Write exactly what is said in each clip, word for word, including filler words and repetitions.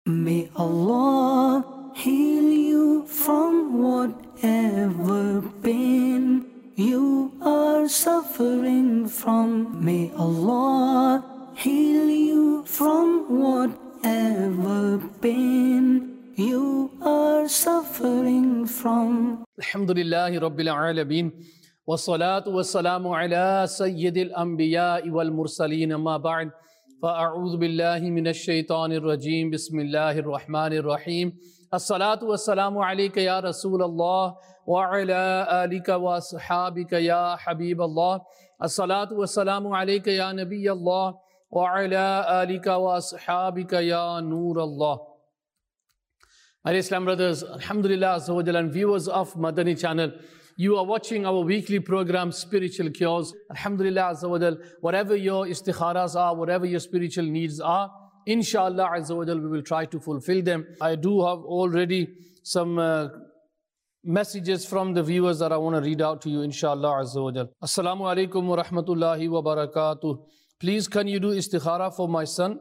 May Allah heal you from whatever pain you are suffering from. May Allah heal you from whatever pain you are suffering from. Alhamdulillahi Rabbil Alameen. Wassalatu wassalamu ala Sayyidil Anbiya wal Mursaleen. Amma ba'd. فأعوذ بالله من الشيطان الرجيم بسم الله الرحمن الرحيم الصلاة والسلام عليك يا رسول الله وعلى آلك وأصحابك يا حبيب الله الصلاة والسلام عليك يا نبي الله وعلى آلك وأصحابك يا نور الله. My dear Islam brothers, Alhamdulillah Azza wa Jalla, and viewers of Madani channel, you are watching our weekly program, Spiritual Cures. Alhamdulillah Azza wa Jalla, whatever your istikharas are, whatever your spiritual needs are, inshallah Azza wa Jalla, we will try to fulfill them. I do have already some uh, messages from the viewers that I want to read out to you, inshallah Azza wa Jalla. Assalamu alaikum wa rahmatullahi wa barakatuh. Please, can you do istikhara for my son?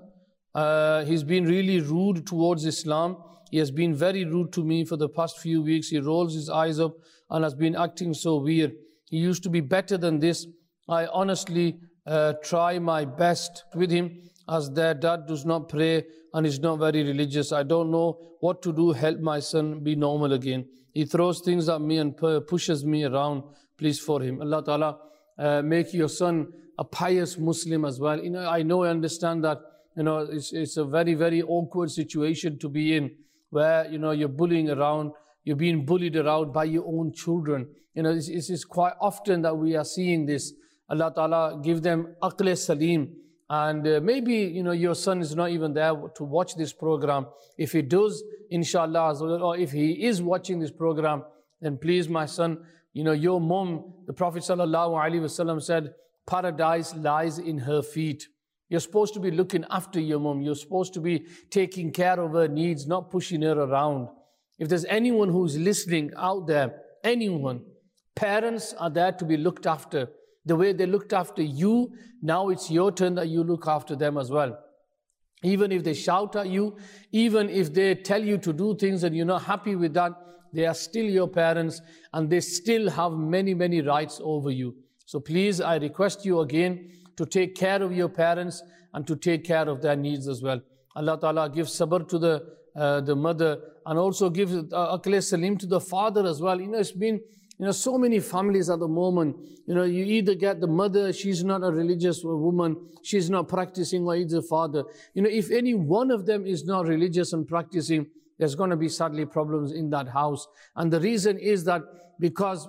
Uh, he's been really rude towards Islam. He has been very rude to me for the past few weeks. He rolls his eyes up and has been acting so weird. He used to be better than this. I honestly uh, try my best with him, as their dad does not pray and is not very religious. I don't know what to do. Help my son be normal again. He throws things at me and pushes me around. Please for him. Allah Ta'ala uh, make your son a pious Muslim as well. You know, I know, I understand that, you know, it's, it's a very, very awkward situation to be in, where, you know, you're bullying around, you're being bullied around by your own children. You know, it's, it's, it's quite often that we are seeing this. Allah Ta'ala give them aql salim. And uh, maybe, you know, your son is not even there to watch this program. If he does, inshallah, or if he is watching this program, then please, my son, you know, your mom, the Prophet Sallallahu Alaihi Wasallam said, paradise lies in her feet. You're supposed to be looking after your mom. You're supposed to be taking care of her needs, not pushing her around. If there's anyone who's listening out there, anyone, parents are there to be looked after. The way they looked after you, now it's your turn that you look after them as well. Even if they shout at you, even if they tell you to do things and you're not happy with that, they are still your parents and they still have many, many rights over you. So please, I request you again, to take care of your parents and to take care of their needs as well. Allah Ta'ala gives sabr to the uh, the mother, and also gives uh, aql salim to the father as well. You know, it's been, you know, so many families at the moment, you know, you either get the mother, she's not a religious woman, she's not practicing, or either the father. You know, if any one of them is not religious and practicing, there's going to be sadly problems in that house. And the reason is that because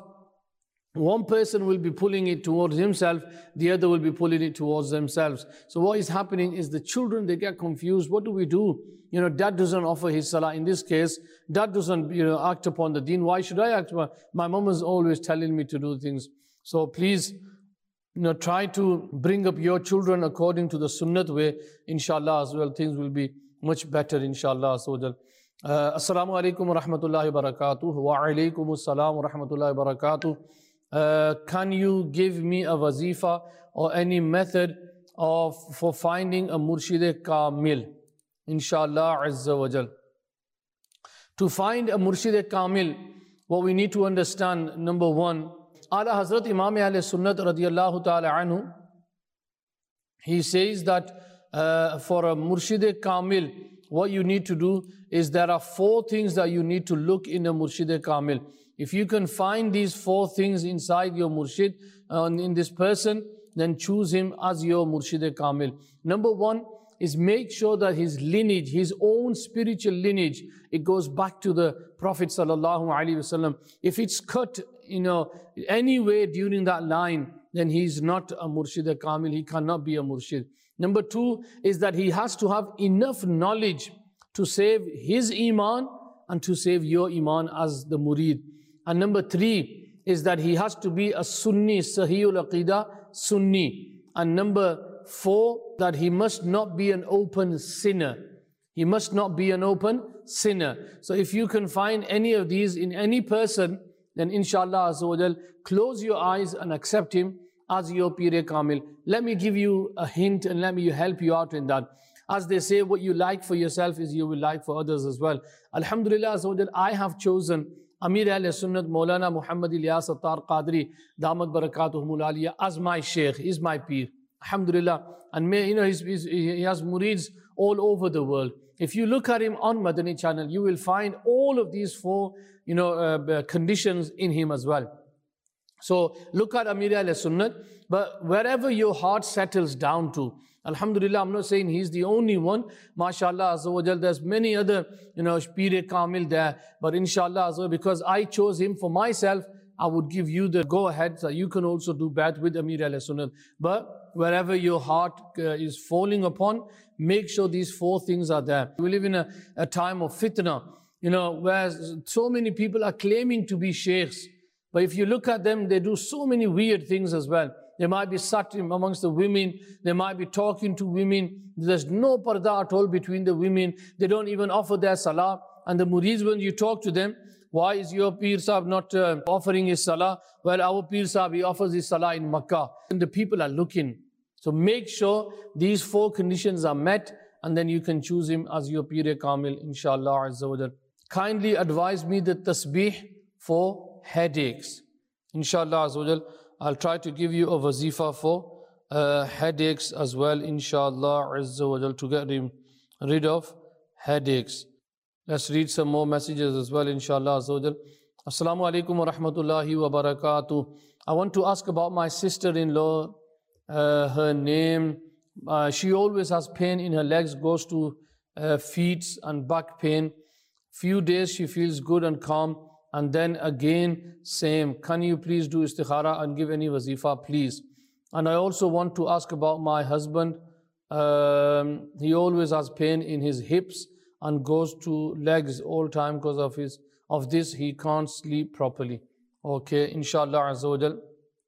one person will be pulling it towards himself, the other will be pulling it towards themselves. So what is happening is the children, they get confused. What do we do? You know, dad doesn't offer his salah. In this case, dad doesn't, you know, act upon the deen. Why should I act upon? My mom is always telling me to do things. So please, you know, try to bring up your children according to the sunnat way. Inshallah as well, things will be much better, inshallah. So, uh, Assalamu alaikum wa rahmatullahi wa barakatuh. Wa alaikum assalam wa rahmatullahi wa barakatuh. Uh, can you give me a wazifa or any method of for finding a murshid kamil? Inshallah Azza wa Jal. To find a murshid kamil, what we need to understand, number one, Ala Hazrat Imam Ahl Sunnat radiyallahu ta'ala anhu, he says that uh, for a murshid kamil, what you need to do is there are four things that you need to look in a murshid kamil. If you can find these four things inside your murshid, uh, in this person, then choose him as your murshid kamil. Number one is make sure that his lineage, his own spiritual lineage, it goes back to the Prophet Sallallahu Alaihi Wasallam. If it's cut, you know, anyway during that line, then he's not a murshid kamil. He cannot be a murshid. Number two is that he has to have enough knowledge to save his iman and to save your iman as the murid. And number three is that he has to be a Sunni, Sahihul Aqidah, Sunni. And number four, that he must not be an open sinner. He must not be an open sinner. So if you can find any of these in any person, then inshallah Azza wa Jal, close your eyes and accept him as your Pir Kamil. Let me give you a hint and let me help you out in that. As they say, what you like for yourself is you will like for others as well. Alhamdulillah, I have chosen Amir Ahl-Sunnat Maulana Muhammad Ilyas Attar Qadri Damat Barakatuhumul Aliyah as my Shaykh, is my Peer. Alhamdulillah. And may, you know, he's, he's, he has murids all over the world. If you look at him on Madani channel, you will find all of these four, you know, uh, conditions in him as well. So look at Amir Ahl-Sunnat, but wherever your heart settles down to, Alhamdulillah, I'm not saying he's the only one. MashaAllah, Azza wa Jal, there's many other, you know, Pir Kamil there. But inshallah, Azza, because I chose him for myself, I would give you the go-ahead so you can also do bad with Amir Ahl-Sunnat. But wherever your heart uh, is falling upon, make sure these four things are there. We live in a, a time of fitna, you know, where so many people are claiming to be sheikhs. But if you look at them, they do so many weird things as well. They might be sat amongst the women. They might be talking to women. There's no parda at all between the women. They don't even offer their salah. And the murids, when you talk to them, why is your Pir Sahib not uh, offering his salah? Well, our Pir Sahib, he offers his salah in Makkah. And the people are looking. So make sure these four conditions are met, and then you can choose him as your Pir Kamil, inshallah Azza wa Jal. Kindly advise me the tasbih for headaches. Inshallah Azza wa Jal. I'll try to give you a wazifa for uh, headaches as well, inshallah Azza wa Jal, to get rid of headaches. Let's read some more messages as well, inshallah Azza wa Jal. Assalamu alaikum wa rahmatullahi wa barakatuh. I want to ask about my sister-in-law. Uh, her name, uh, she always has pain in her legs, goes to uh, feet and back pain. Few days she feels good and calm, and then again same. Can you please do istikhara and give any wazifa, please? And I also want to ask about my husband. Um, he always has pain in his hips and goes to legs all time because of his of this. He can't sleep properly. Okay, inshallah Azza wa Jal.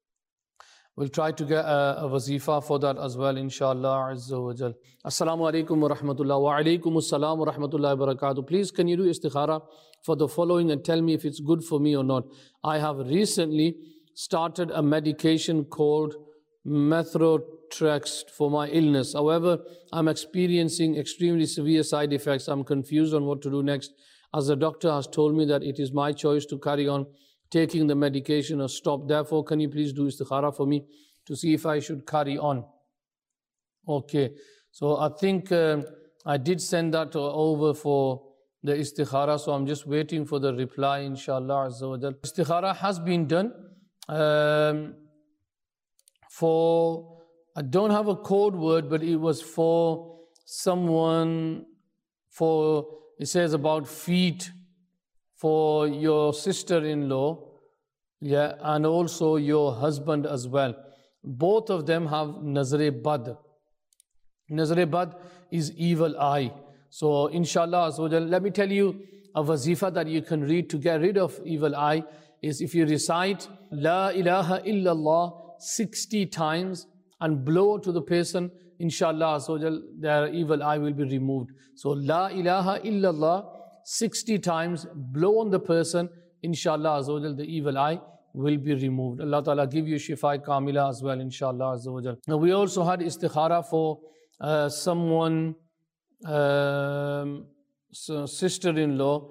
We'll try to get a, a wazifa for that as well, inshallah Azza wa Jal. Assalamu alaikum wa rahmatullah wa alaikum assalam wa rahmatullahi wa barakatuh. Please, can you do istikhara for the following and tell me if it's good for me or not? I have recently started a medication called Methotrexate for my illness. However, I'm experiencing extremely severe side effects. I'm confused on what to do next, as the doctor has told me that it is my choice to carry on taking the medication or stop. Therefore, can you please do istikhara for me to see if I should carry on? Okay, so I think uh, I did send that over for the istikhara, so I'm just waiting for the reply, inshallah Azza wa Jal. Istikhara has been done. Um, for, I don't have a code word, but it was for someone, for, it says about feet, for your sister-in-law, yeah, and also your husband as well. Both of them have Nazar-e Bad. Nazar-e Bad is evil eye. So inshallah, so let me tell you a wazifa that you can read to get rid of evil eye is if you recite La ilaha illallah sixty times and blow to the person, inshallah, so their evil eye will be removed. So La ilaha illallah sixty times, blow on the person, inshallah Azza wa Jal, the evil eye will be removed. Allah Ta'ala give you shifa kamila as well, inshallah Azza wa Jal. Now we also had istikhara for uh, someone, um, so sister-in-law,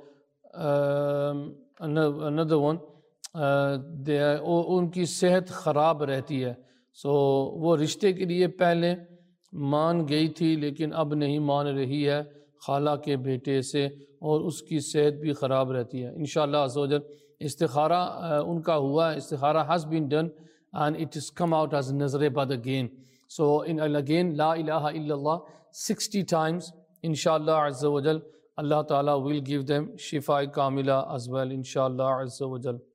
um, another, another one, uh, they are, unki sehat kharab rehti hai. So wo rishte ke liye pehle मान गई थी लेकिन अब नहीं मान रही है खाला के बेटे से और उसकी सेहत भी ख़राब रहती है. इंशाअल्लाह अज़्ज़ा व जल इस्तिखारा उनका हुआ, इस्तिखारा has been done and it has come out as Nazar-e Bad again. So in again La ilaha illallah sixty times, inshallah Azza wa Jal, Allah Ta'ala will give them shifa kamila as well, inshallah Azza wa Jal.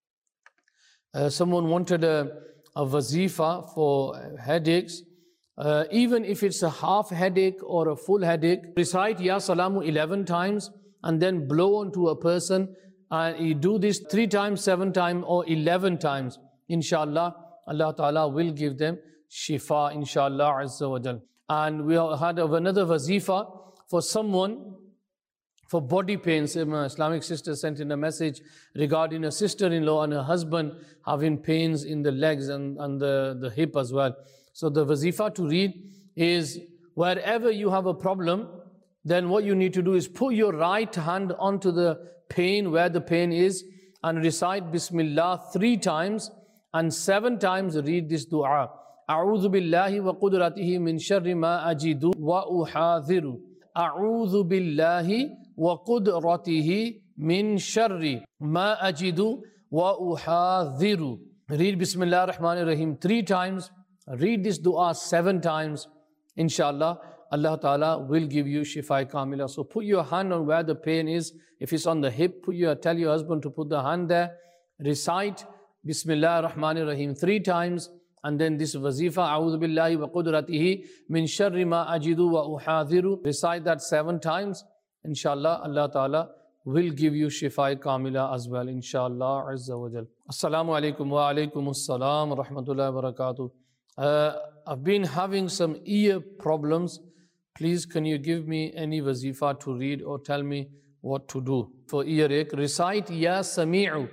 Uh, someone wanted a, a wazifa for headaches. Uh, even if it's a half headache or a full headache, recite Ya Salamu eleven times and then blow onto a person. And you do this three times, seven times or eleven times. Inshallah, Allah Ta'ala will give them shifa, inshallah Azza wa Jal. And we had another wazifa for someone for body pains. An Islamic sister sent in a message regarding a sister-in-law and her husband having pains in the legs and, and the, the hip as well. So the wazifa to read is wherever you have a problem, then what you need to do is put your right hand onto the pain, where the pain is, and recite Bismillah three times, and seven times read this dua. A'udhu billahi wa qudratihi min sharri ma ajidu wa uhadhiru. A'udhu billahi wa qudratihi min sharri ma ajidu wa uhadhiru. Read Bismillah ar-Rahman ar-Rahim three times. Read this dua seven times. Inshallah, Allah Ta'ala will give you Shifa Kamila. So put your hand on where the pain is. If it's on the hip, put your, tell your husband to put the hand there. Recite Bismillah ar-Rahman ar-Rahim three times. And then this wazifa, A'udhu billahi wa qudratihi min sharri ma ajidu wa uhadhiru. Recite that seven times. Inshallah, Allah Ta'ala will give you Shifa Kamila as well. Inshallah, Azza wa Jal. Assalamu alaikum wa alaikum assalam wa rahmatullahi wa barakatuh. Uh, I've been having some ear problems. Please, can you give me any wazifa to read or tell me what to do? For earache, recite Ya Sami'u,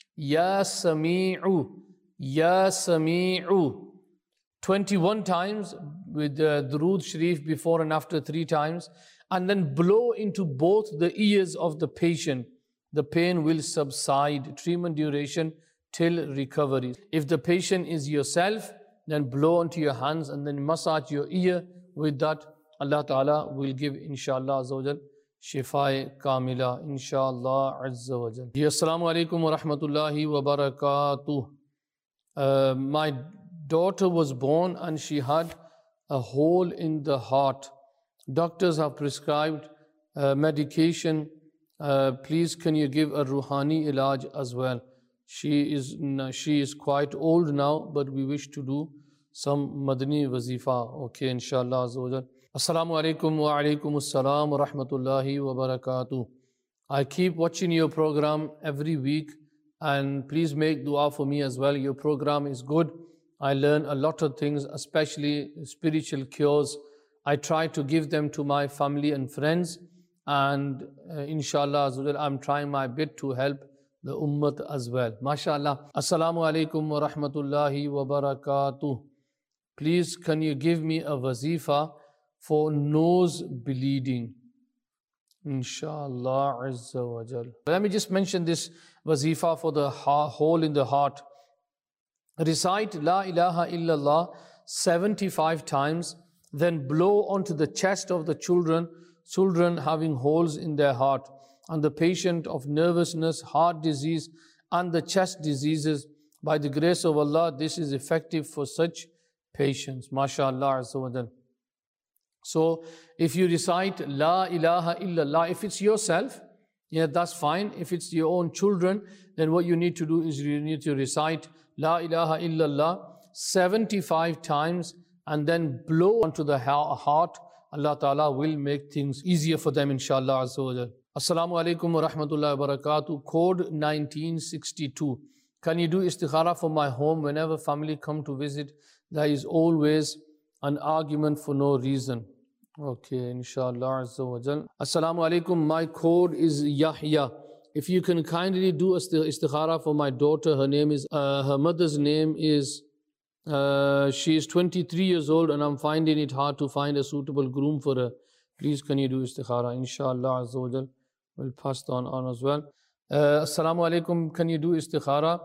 Ya Sami'u, Ya Sami'u twenty-one times with the Durood Sharif before and after three times, and then blow into both the ears of the patient. The pain will subside. Treatment duration till recovery. If the patient is yourself, then blow onto your hands and then massage your ear with that. Allah Ta'ala will give, inshallah, Azza wa Jal, Shifa Kamila, inshallah, Azza wa Jal. Assalamu alaikum wa rahmatullahi wa barakatuh. Uh, my daughter was born and she had a hole in the heart. Doctors have prescribed uh, medication. Uh, please, can you give a Ruhani ilaj as well? She is, she is quite old now, but we wish to do some Madani wazifa. Okay, inshallah, Azza wa Jal. Assalamu alaikum wa alaikum assalam wa rahmatullahi wa barakatuh. I keep watching your program every week, and please make dua for me as well. Your program is good. I learn a lot of things, especially spiritual cures. I try to give them to my family and friends, and uh, inshallah, I'm trying my bit to help the ummah as well. MashaAllah. Assalamu alaikum wa rahmatullahi wa barakatuh. Please, can you give me a wazifa for nose bleeding? Inshallah Azza wa Jal. Let me just mention this wazifa for the hole in the heart. Recite La ilaha illallah seventy-five times, then blow onto the chest of the children, children having holes in their heart, and the patient of nervousness, heart disease, and the chest diseases. By the grace of Allah, this is effective for such patients. MashaAllah Azza wa Jal. So, if you recite La ilaha illallah, if it's yourself, yeah, that's fine. If it's your own children, then what you need to do is you need to recite La ilaha illallah seventy-five times and then blow onto the heart. Allah Ta'ala will make things easier for them, inshallah Azza wa Jal. Assalamu alaikum wa rahmatullahi wa barakatuh. Code nineteen sixty-two. Can you do istikhara for my home? Whenever family come to visit, there is always an argument for no reason. Okay, inshallah Azza wa Jal. Assalamu alaikum. My code is Yahya. If you can kindly do istikhara for my daughter. Her name is, uh, her mother's name is, uh, she is twenty-three years old and I'm finding it hard to find a suitable groom for her. Please, can you do istikhara? Inshallah Azza wa Jal. We'll pass on on as well. Uh, Assalamu alaikum. Can you do istikhara?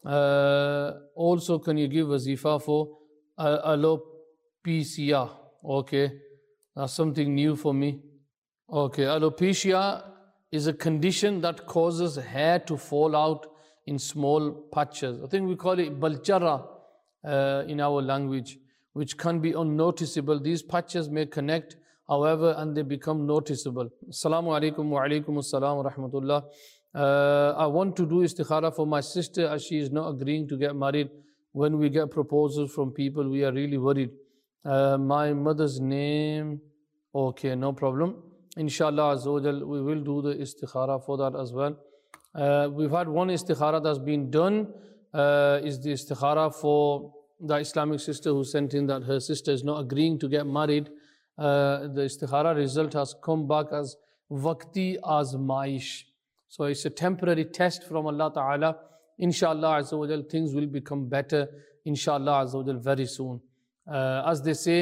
Uh, also, can you give wazifa for uh, alopecia? Okay, that's something new for me. Okay, alopecia is a condition that causes hair to fall out in small patches. I think we call it balchara uh, in our language, which can be unnoticeable. These patches may connect, however, and they become noticeable. Assalamu alaikum wa alaikum assalam wa rahmatullah. Uh, I want to do istikhara for my sister as she is not agreeing to get married. When we get proposals from people, we are really worried. Uh, my mother's name, okay, no problem. Inshallah Azza wa Jal, we will do the istikhara for that as well. Uh, we've had one istikhara that's been done, uh, is the istikhara for the Islamic sister who sent in that her sister is not agreeing to get married. Uh, the istikhara result has come back as Waqti Azmaish. So it's a temporary test from Allah Ta'ala. Inshallah Azza wa Jal, things will become better. Inshallah Azza wa Jal, very soon. Uh, as they say,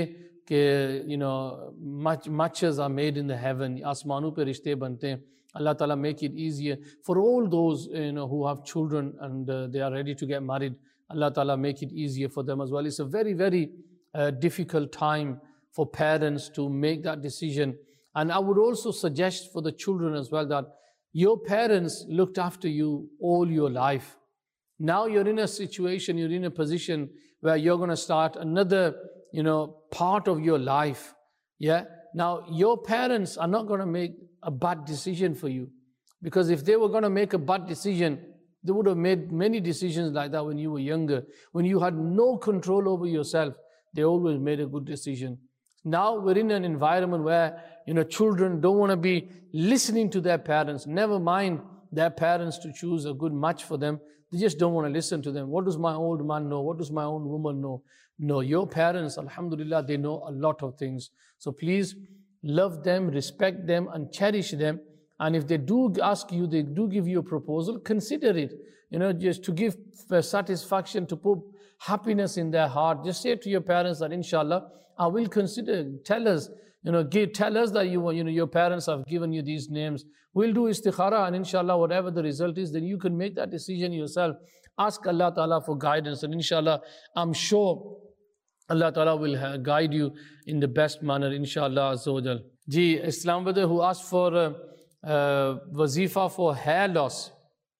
कि you know much matches are made in the heaven, आसमानों पे रिश्ते बनते हैं. Allah Ta'ala make it easier for all those you know who have children and uh, they are ready to get married. Allah Ta'ala make it easier for them as well. It's a very very uh, difficult time for parents to make that decision. And I would also suggest for the children as well that your parents looked after you all your life. Now you're in a situation, you're in a position where you're going to start another, you know, part of your life. Yeah. Now your parents are not going to make a bad decision for you, because if they were going to make a bad decision, they would have made many decisions like that when you were younger, when you had no control over yourself. They always made a good decision. Now we're in an environment where, you know, children don't want to be listening to their parents. Never mind their parents to choose a good match for them. They just don't want to listen to them. What does my old man know? What does my own woman know? No, your parents, alhamdulillah, they know a lot of things. So please love them, respect them, and cherish them. And if they do ask you, they do give you a proposal, consider it. You know, just to give satisfaction, to put happiness in their heart. Just say to your parents that, inshallah, I will consider. Tell us, you know, give, tell us that you, you know, your parents have given you these names. We'll do istikhara, and inshallah, whatever the result is, then you can make that decision yourself. Ask Allah Ta'ala for guidance, and inshallah, I'm sure Allah Ta'ala will guide you in the best manner, inshallah azza wa jal. Ji, Islam brother who asked for uh, uh, wazifa for hair loss.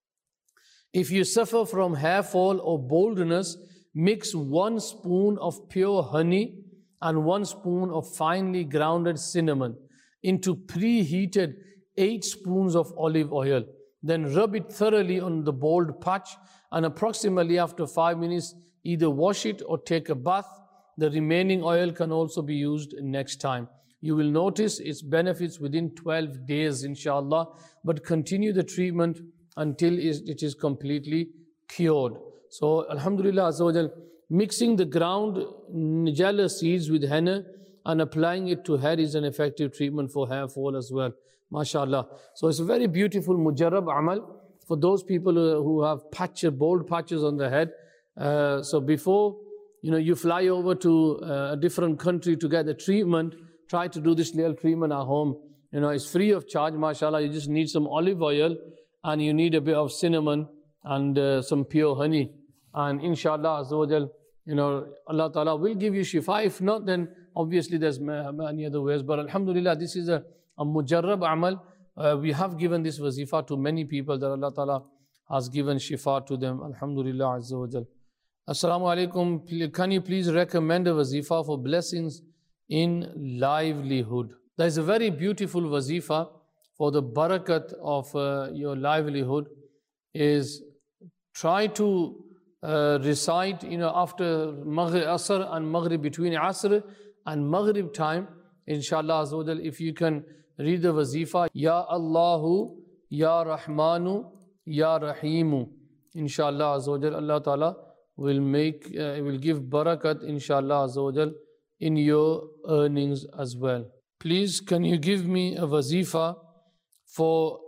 If you suffer from hair fall or baldness, mix one spoon of pure honey and one spoon of finely grounded cinnamon into preheated eight spoons of olive oil. Then rub it thoroughly on the bald patch, and approximately after five minutes, either wash it or take a bath. The remaining oil can also be used next time. You will notice its benefits within twelve days, inshallah, but continue the treatment until it is completely cured. So, alhamdulillah azza wa jal, mixing the ground nigella seeds with henna and applying it to hair is an effective treatment for hair fall as well. MashaAllah. So it's a very beautiful mujarrab amal for those people who have patches, bald patches on the head. Uh, so before you know you fly over to uh, a different country to get the treatment, try to do this little treatment at home. You know, it's free of charge, mashallah. You just need some olive oil and you need a bit of cinnamon and uh, some pure honey. And inshallah, azza wa jal, you know, Allah Ta'ala will give you shifa. If not, then obviously there's many other ways. But alhamdulillah, this is a, a mujarrab amal. Uh, we have given this wazifa to many people that Allah Ta'ala has given shifa to them. Alhamdulillah, azza wa jal. Assalamu alaikum. Can you please recommend a wazifa for blessings in livelihood? There is a very beautiful wazifa for the barakat of uh, your livelihood. Is try to uh, recite, you know, after Maghrib, Asr and Maghrib, between Asr and Maghrib time, inshallah azza wa jal, if you can read the wazifa, Ya Allahu, Ya Rahmanu, Ya Rahimu, inshallah azza wa jal, Allah Ta'ala will make, uh, will give barakat, inshallah azza wa jal, in your earnings as well. Please, can you give me a wazifa for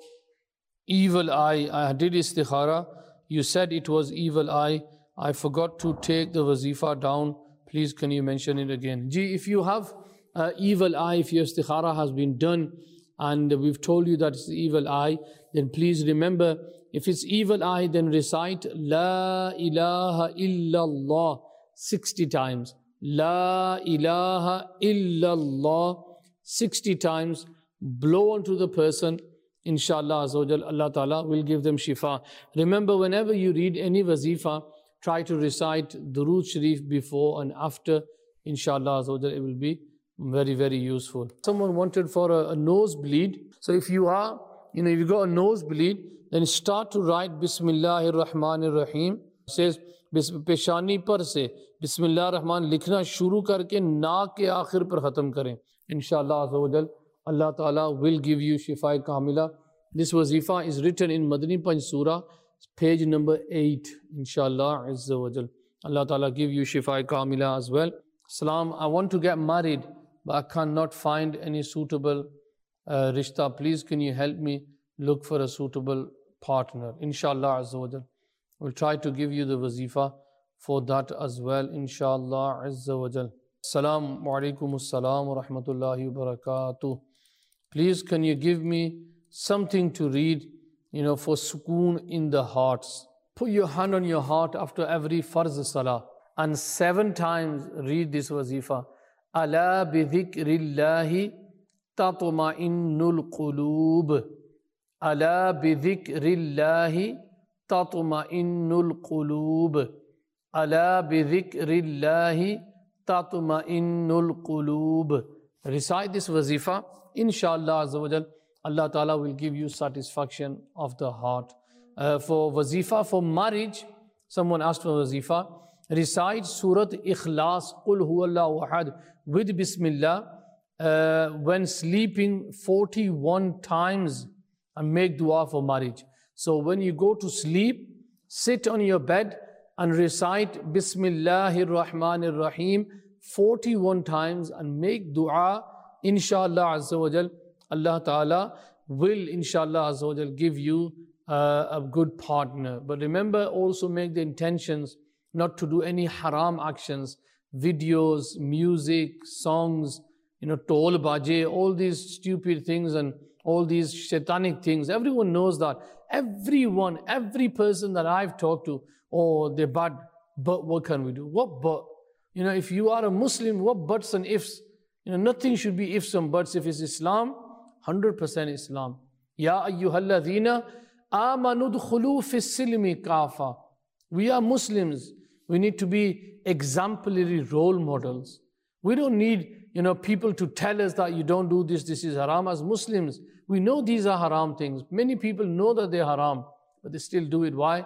evil eye? I did istikhara. You said it was evil eye. I forgot to take the wazifa down. Please, can you mention it again? Ji, if you have uh, evil eye, if your istikhara has been done and we've told you that it's evil eye, then please remember, if it's evil eye, then recite La ilaha illallah sixty times. La ilaha illallah sixty times. Blow onto the person. Inshallah azza wa jal, Allah Ta'ala will give them shifa. Remember, whenever you read any wazifa, try to recite Durood Sharif before and after. Inshallah azza wa jal, it will be very, very useful. Someone wanted for a, a nosebleed. So if you are, you know, if you got a nosebleed, then start to write Bismillahir Rahmanir Rahim. It says, पेशानी पर से बिस्मिल्लाह रहमान लिखना शुरू करके नाक के आखिर पर ख़त्म करें. इंशाअल्लाह अज़्ज़ा व जल, Allah Ta'ala will give you shifa kamila. This wazifa is written in Madani Panch Surah, page number eight. Inshallah Azza wa Jal. Allah Ta'ala give you shifa kamila as well. Salam, I want to get married, but I cannot find any suitable uh, rishta. Please, can you help me look for a suitable partner? Inshallah Azza wa Jal. We'll try to give you the wazifa for that as well. Inshallah Azza wa Jal. Assalamu alaikum assalam wa rahmatullahi wa barakatuh. Please, can you give me something to read, you know, for sukoon in the hearts? Put your hand on your heart after every farz salah and seven times read this wazifa. Ala bi dhikrillahi tatma'innul qulub. Ala bi dhikrillahi tatma'innul qulub. Ala bi dhikrillahi tatma'innul qulub. Recite this wazifa. Inshallah Azza wa Jal, Allah Ta'ala will give you satisfaction of the heart. Uh, for wazifa, for marriage, someone asked for wazifa. Recite Surat Ikhlas, Qul Huwallahu Ahad with Bismillah uh, when sleeping forty-one times and make dua for marriage. So when you go to sleep, sit on your bed and recite Bismillahir Rahmanir Rahim forty-one times and make dua. Inshallah Azza wa Jal, Allah Ta'ala will Inshallah Azza wa Jal give you uh, a good partner. But remember, also make the intentions not to do any haram actions, videos, music, songs, you know, tol baje, all these stupid things and all these shaitanic things. Everyone knows that. Everyone, every person that I've talked to, oh, they're bad, but what can we do? What but? You know, if you are a Muslim, what buts and ifs? You know, nothing should be ifs and buts. If it's Islam, one hundred percent Islam. Ya ayyuhalladhina amanu dkhulu fis silmi kafa. We are Muslims. We need to be exemplary role models. We don't need, you know, people to tell us that you don't do this, this is haram. As Muslims, we know these are haram things. Many people know that they're haram, but they still do it. Why?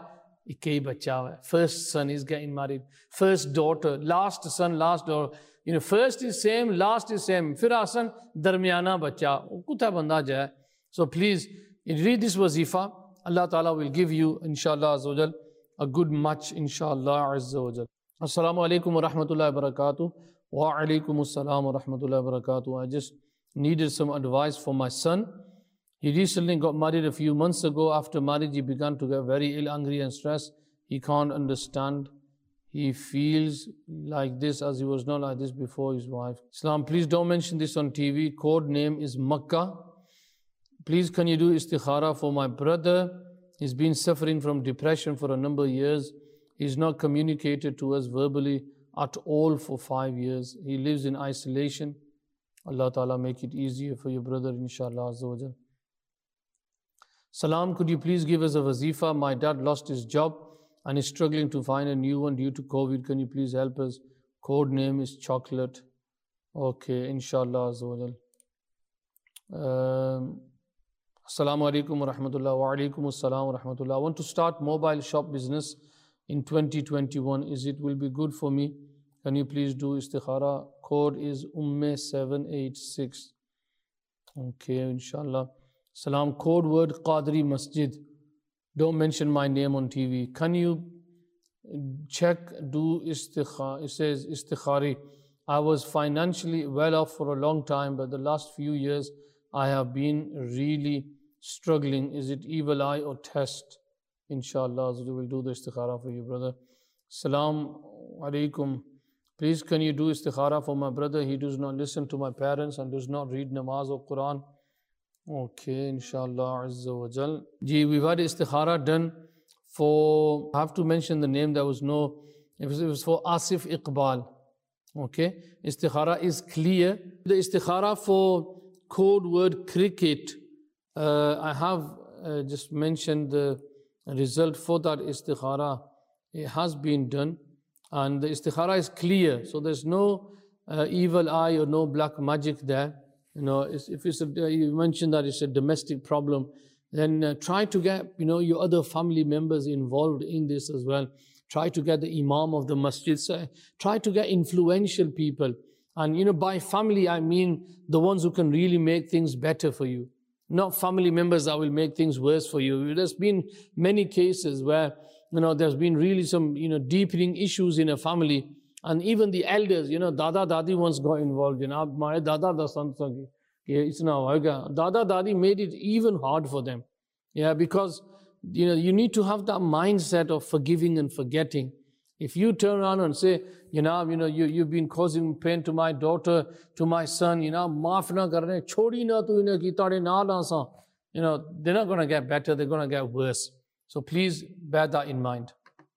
First son is getting married. First daughter, last son, last daughter. You know, first is same, last is same. Fir asan darmiyana bacha. Kutha banda jai. So please, read this wazifa. Allah Ta'ala will give you, inshallah azza wa jal, a good match, inshallah azza wa jal. Assalamu alaikum wa rahmatullahi wa barakatuh. Wa alaikum assalam wa rahmatullahi wa barakatuh. I just needed some advice for my son. He recently got married a few months ago. After marriage, he began to get very ill, angry and stressed. He can't understand. He feels like this as he was not like this before his wife. Islam, please don't mention this on T V. Code name is Makkah. Please can you do istikhara for my brother? He's been suffering from depression for a number of years. He's not communicated to us verbally at all for five years. He lives in isolation. Allah Ta'ala make it easier for your brother, inshallah azza wa jal. Salam, could you please give us a wazifa? My dad lost his job and is struggling to find a new one due to COVID. Can you please help us? Code name is Chocolate. Okay, inshallah azza wa jal. Um, Assalamu alaikum wa rahmatullah wa alaikum assalam wa rahmatullah. I want to start mobile shop business in twenty twenty-one. Is it will be good for me? Can you please do istikhara? Code is Umme seven eight six. Okay, inshallah. Salam, code word Qadri Masjid. Don't mention my name on T V. Can you check, do istikhara? It says istikhari. I was financially well off for a long time, but the last few years I have been really struggling. Is it evil eye or test? Inshallah, we will do the istikhara for you, brother. Salam alaikum. Please, can you do istikhara for my brother? He does not listen to my parents and does not read namaz or Quran. Okay, inshallah azza wa jal. Ji, we've had istikhara done for, I have to mention the name, there was no, it was, it was for Asif Iqbal. Okay, istikhara is clear. The istikhara for code word cricket, uh, I have uh, just mentioned the result for that istikhara. It has been done and the istikhara is clear, so there's no uh, evil eye or no black magic there. You know, it's, if it's a, you mentioned that it's a domestic problem, then uh, try to get, you know, your other family members involved in this as well. Try to get the imam of the masjid. So try to get influential people. And, you know, by family, I mean the ones who can really make things better for you. Not family members that will make things worse for you. There's been many cases where, you know, there's been really some, you know, deepening issues in a family. And even the elders, you know, Dada Dadi once got involved. You know, my Dada Dada Dada Dadi made it even hard for them. Yeah, because, you know, you need to have that mindset of forgiving and forgetting. If you turn around and say, you know, you know, you, you've been causing pain to my daughter, to my son, you know, maaf na karne, chodi na tu ine ki tade na lansa. You know, they're not going to get better, they're going to get worse. So please bear that in mind.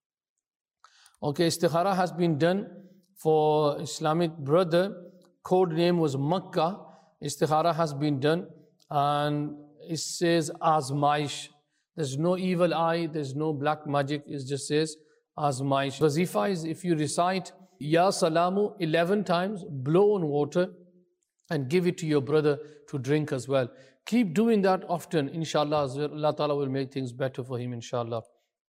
Okay, istikhara has been done for Islamic brother. Code name was Makkah. Istikhara has been done. And it says Azmaish. There's no evil eye, there's no black magic. It just says Azmaish. Wazifa is if you recite Ya Salamu eleven times, blow on water and give it to your brother to drink as well. Keep doing that often, inshallah. Allah Ta'ala will make things better for him, inshallah.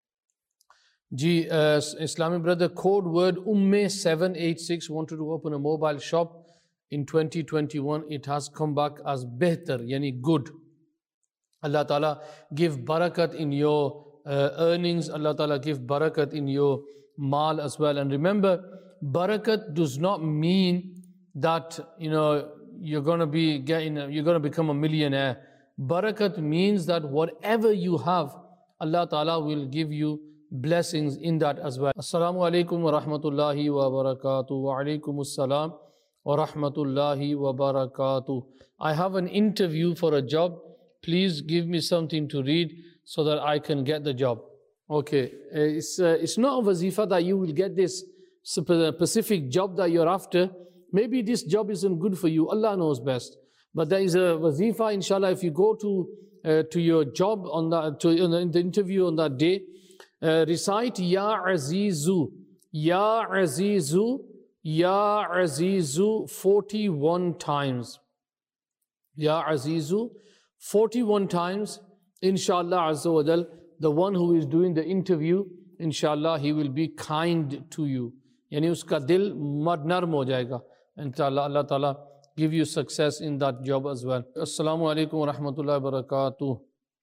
Ji, uh, Islamic brother, code word Umme seven eight six wanted to open a mobile shop in twenty twenty-one. It has come back as behtar, yani good. Allah Ta'ala give barakat in your uh, earnings. Allah Ta'ala give barakat in your mal as well. And remember, barakat does not mean that, you know, you're going to be getting, you're going to become a millionaire. Barakat means that whatever you have, Allah Ta'ala will give you blessings in that as well. Assalamu alaikum wa rahmatullahi wa barakatuh. Wa alaikum assalam wa rahmatullahi wa barakatuh. I have an interview for a job. Please give me something to read so that I can get the job. Okay, it's, uh, it's not a wazifa that you will get this specific job that you're after. Maybe this job isn't good for you. Allah knows best. But there is a wazifa, inshallah, if you go to uh, to your job on that, to in the interview on that day, uh, recite Ya Azizu, Ya Azizu, Ya Azizu forty-one times. Ya Azizu forty-one times. Inshallah Azza wa Jal, the one who is doing the interview, inshallah, he will be kind to you. Yani uska dil mad narm ho jayega. Inshallah, Allah Ta'ala give you success in that job as well. Assalamu alaikum wa rahmatullahi wa barakatuh.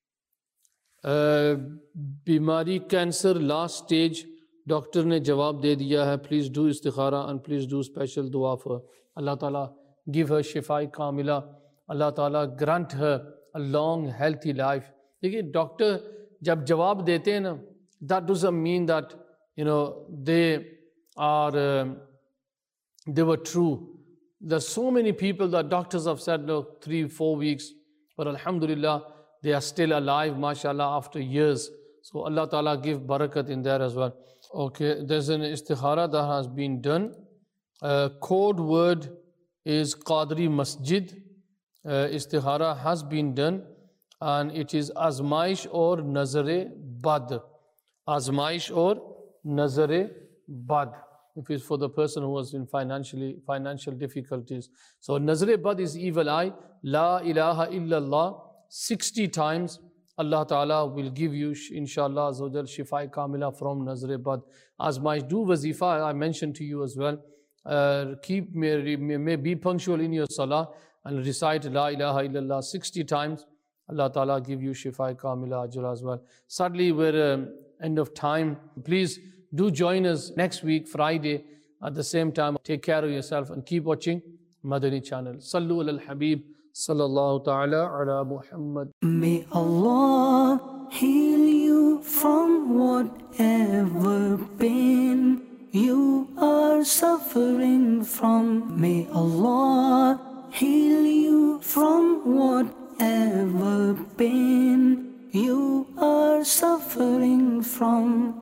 Uh, Bimari cancer last stage, doctor ne jawab de diya hai. Please do istikhara and please do special dua for her. Allah Ta'ala give her shifai kamila. Allah Ta'ala grant her a long healthy life. देखिए doctor जब जवाब देते हैं ना, that doesn't mean that, you know, they are um, they were true. There's so many people that doctors have said, look, three, four weeks, but alhamdulillah, they are still alive, mashallah, after years. So Allah Ta'ala give barakat in there as well. Okay, there's an istikhara that has been done. Uh, code word is Qadri Masjid. Uh, istikhara has been done. And it is Azmaish or Nazare Bad. Azmaish or Nazare Bad. If it's for the person who was in financially financial difficulties. So Nazare Bad is evil eye. La ilaha illallah. sixty times Allah Ta'ala will give you, inshallah, Azawajal, Shifai Kamila from Nazare Bad. Azmaish, do wazifa, I mentioned to you as well. Uh, keep, may, may be punctual in your salah and recite La ilaha illallah sixty times. Allah Ta'ala give you Shifai Kamila Ajra as well. Sadly, we're um, end of time. Please do join us next week, Friday, at the same time. Take care of yourself and keep watching Madani channel. Sallu al Habib, sallallahu ta'ala ala Muhammad. May Allah heal you from whatever pain you are suffering from. May Allah heal you from whatever Ever pain you are suffering from.